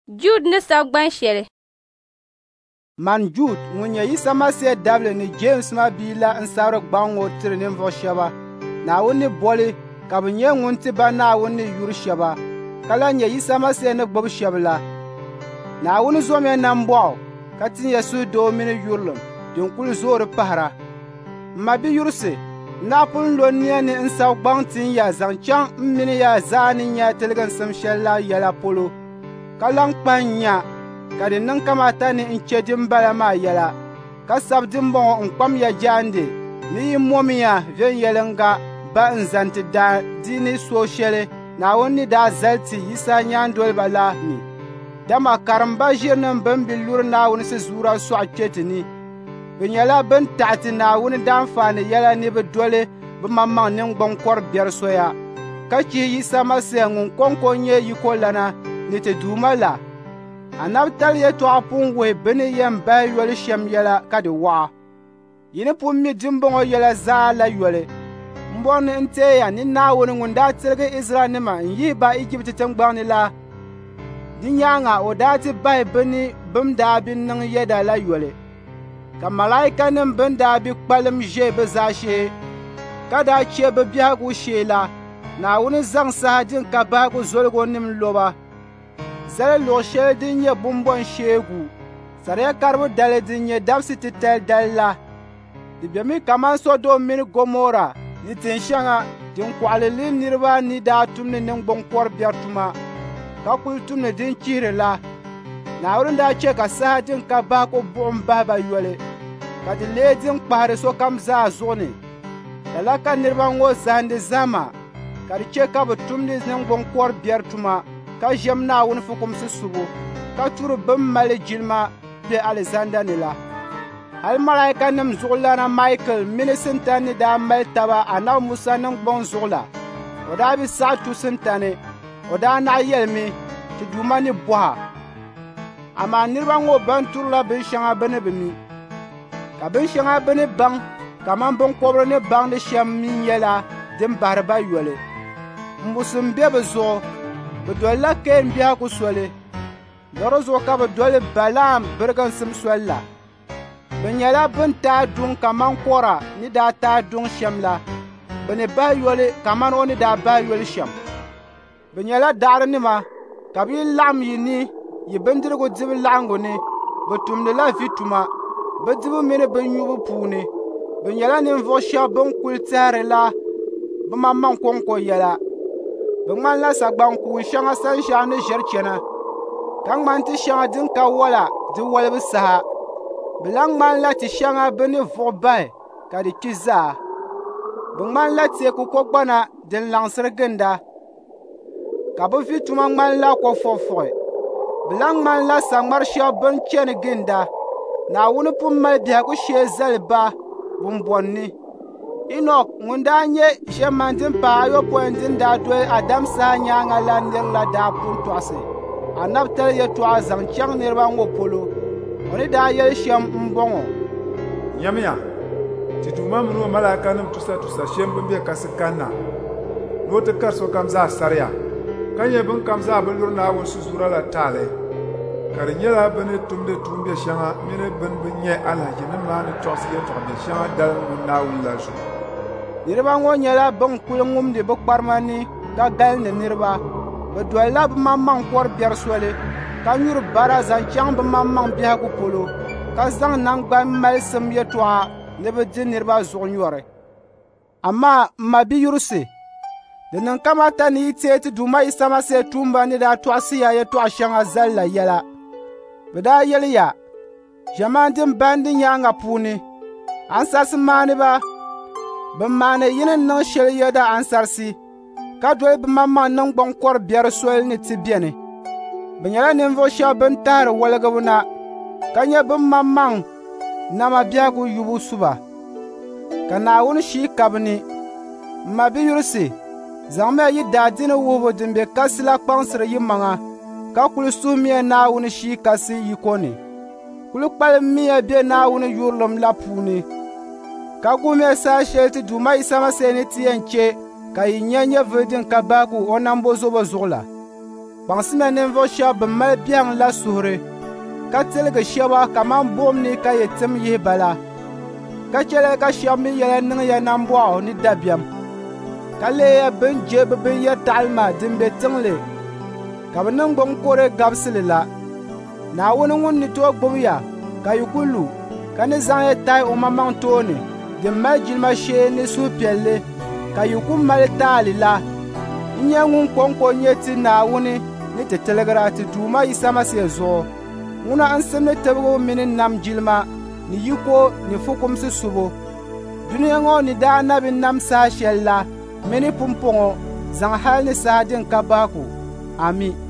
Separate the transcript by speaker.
Speaker 1: Jude ni sagban shele.
Speaker 2: Man Jude ŋun nyɛ Yisa Masiya dabili ni James ma bii la n sabiri gbaŋ ŋɔ tiri ninvuɣu shɛba. Naawuni ni boli ka bɛ nyɛ ŋun ti ba Naawuni ni yuri shɛba ka la nyɛ Yisa Masiya ni gbubi shɛba la. Naawuni zɔmi nambɔɣu ka ti nyɛ suhudoo mini yurilim din kuli zoori pahira. Ma bi yurisi naɣipun lo nia ni n sabi gbaŋ ti n ya zaŋ chaŋ n mini ya zaa ni nya tiliginsim shɛli la yɛla polo ka lan kpahi nya ka di niŋ kamata ni n che dimbala maa yɛla ka sabi dimbɔŋɔ n kpam ya jaandi ni yi mɔmiya viɛnyɛlinga ba n zani ti daa dini so shɛli Naawuni ni daa zali ti Yisa nyaandoliba la ni. Dama karimba ʒirinim bin bi luri Naawuni si zuura sɔɣi kpe ti ni. Bɛ nyɛla bin taɣi ti Naawuni daanfaani yɛla ni bɛ doli bɛ maŋmaŋ niŋgbuŋkɔr biɛri soya ka chihi Yisa Masiya ŋun kɔŋko nyɛ yiko lana ni ti duuma la. Anabi tali yɛltɔɣa pun wuhi bɛ ni yɛn bahi yoli shɛm yɛla ka di waɣa. Yi ni pun mi dimbɔŋɔ yɛla zaa la yoli. N bɔri ni n teeya ni Naawuni ŋun daa tiligi Izraɛlnima n yihi ba Ijipti tiŋgbɔŋ ni la. Di nyaaŋa o daa ti bahi bɛ ni bɛm daa bi niŋ yɛda la yoli. Ka malaikanim bin daa bi kpalim ʒe bɛ zaashee ka daa che bɛ biɛhigu shee la. Naawuni zaŋ saha din ka bahigu zoligo nim loba. Zali luɣu shɛli din nyɛ bumbɔn sheegu sariya karibu dali din nyɛ dabsi titali dali la. Di bemi kaman Sodom mini Gomora ni tin shɛŋa din kɔɣili niriba ni daa tumni niŋgbuŋkɔr biɛri tuma ka kuli tumni din chihiri la. Naawuni daa che ka saha din ka bahigu buɣum bahi ba yoli ka di lee din kpahiri sokam zaa zuɣu ni. Lala ka niriba ŋɔ zahindi zahima ka di che ka bɛ tumdi niŋgbuŋkɔr biɛri tuma ka ʒɛm Naawuni fukumsi subu ka turi bɛn mali jilima be Alizanda ni la. Hali malaikanim zuɣulana Michael mini sintani daa mali taba Anabi Musa niŋgbuŋ zuɣu la. O daa bi saɣi tu sintani. O daa naɣi yɛlimi ti duuma ni bɔha. Amaa niriba ŋɔ ban turila binshɛŋa bɛ ni bɛ mi. Ka binshɛŋa bɛ ni baŋ kaman binkɔbiri ni baŋ di shɛm min yɛla din bahiri ba yoli. Mbusim be bɛ zuɣu. Bɛ dolila Kain biɛhigu soli. Lɔri zuɣu ka bɛ doli Balaam biriginsim soli la. Bɛ nyɛla bin taai duŋ kaman Kora ni daa taai duŋ shɛm la. Bɛ ni bahi yoli kaman o ni daa bahi yoli shɛm. Bɛ nyɛla daɣirinima ka bɛ yi laɣim yi ni yi bindirigu dibu laɣingu ni. Bɛ tumdila vi tuma bɛ dibu mini bɛ nyubu puuni. Bɛ nyɛla ninvuɣu shɛba bin kuli tɛhiri la bɛ maŋmaŋ kɔŋko yɛla. Bɛ ŋmanila sagbaŋkuun shɛŋa sanshɛɣu ni ʒiri chana ka ŋmani ti shɛŋa din ka wala di walibu saha. Bɛ lan ŋmanila ti shɛŋa bɛ ni vuɣu bahi ka di kpi zaa. Bɛ ŋmanila teeku kogbana din laŋsiri ginda ka bɛ vi tuma ŋmanila kɔfɔɣifuɣi. Bɛ lan ŋmanila saŋmari shɛba bin chani ginda. Naawuni pun mali biɛhigu shee zali ba bumbɔn ni. Enoch ŋun daa nyɛ ʒɛman din paai ayɔpɔin din daa doli Adam saha nyaaŋa la nira la daa pun tɔɣisi. Anabi tali yɛltɔɣa zaŋ chaŋ niriba ŋɔ polo. O ni daa yɛli shɛm m-bɔŋɔ.
Speaker 3: Nyamiya, ti duuma mini o malaikanim tusa shɛm bin be kasi kanna. Ni o ti kari sokam zaa sariya ka nyɛ bin kam zaa bi luri Naawuni suzuura la taali. Ka di nyɛla bɛ ni tumdi tuumbe shɛŋa mini bin bi nyɛ alhajinim maa ni tɔɣisi yɛltɔɣa shɛŋa dalim Naawuni la zuɣu.
Speaker 2: Niriba ŋɔ nyɛla bin kuli ŋumdi bɛ kparima ni ka galindi niriba. Bɛ dolila bɛ maŋmaŋ kɔr biɛri soli ka nyuri bara zaŋ chaŋ bɛ maŋmaŋ biɛhigu polo ka zaŋ nangban malisim yɛltɔɣa ni bɛ di niriba zuɣu nyɔri. Amaa m ma bi yurisi di niŋ kamata ni yi teei ti Duuma Yisa Masiya tuumba ni daa tɔɣisiya yɛltɔɣa shɛŋa zali la yɛla. Bɛ daa yɛliya ʒɛman din bandi nyaaŋa puuni ansarsi maaniba bɛ maani yini niŋ shɛli yɛda ansarsi ka doli bɛ maŋmaŋ niŋgbuŋkɔr biɛri soli ni ti beni. Bɛ nyɛla ninvuɣu shɛba bin tahiri waligibu na ka nyɛ bɛ maŋmaŋ nama biɛhigu yubu suba. Ka Naawuni shii ka bɛ ni. M ma bi yurisi zaŋmiya yi daadini wuhibu din be kasi la kpaŋsiri yi maŋa ka kuli suhimiya Naawuni shii kasi yiko ni. Kuli kpalimmiya be Naawuni yurilim la puuni. Ka gumiya saha shɛli ti Duuma Yisa Masiya ni ti yɛn che ka yi nyɛ nyɛvuli din ka bahigu o nambo zobo zuɣu la. kpaŋsime ninvuɣu shɛba bin mali biɛŋ la suhuri, ka tiligi shɛba kaman buɣum ni ka yɛ tim yihi bala, ka chɛli ka shɛba mi yɛla niŋya nambɔɣu ni dabiɛm, ka leeya bin je bɛ binyɛritaɣalima din be tiŋli, ka bɛ niŋgbuŋkɔri gabisili la. Naawuni ŋun ni tooi gbubi ya ka yi ku lu, ka ni zaŋ ya tahi o mamaŋ tooni din mali jilima shee ni suhupiɛlli, ka yi ku mali taali la, n nyɛ ŋun kɔŋko nyɛ ti Naawuni ni ti tiligira ti Duuma Yisa Masihi zuɣu. Ŋuna n simdi tibigu mini nam jilima ni yiko ni fukumsi subu. Duniya ŋɔ ni daa na bi nam saha shɛli la mini pumpɔŋɔ zaŋ hali ni saha din ka baaku. Ami.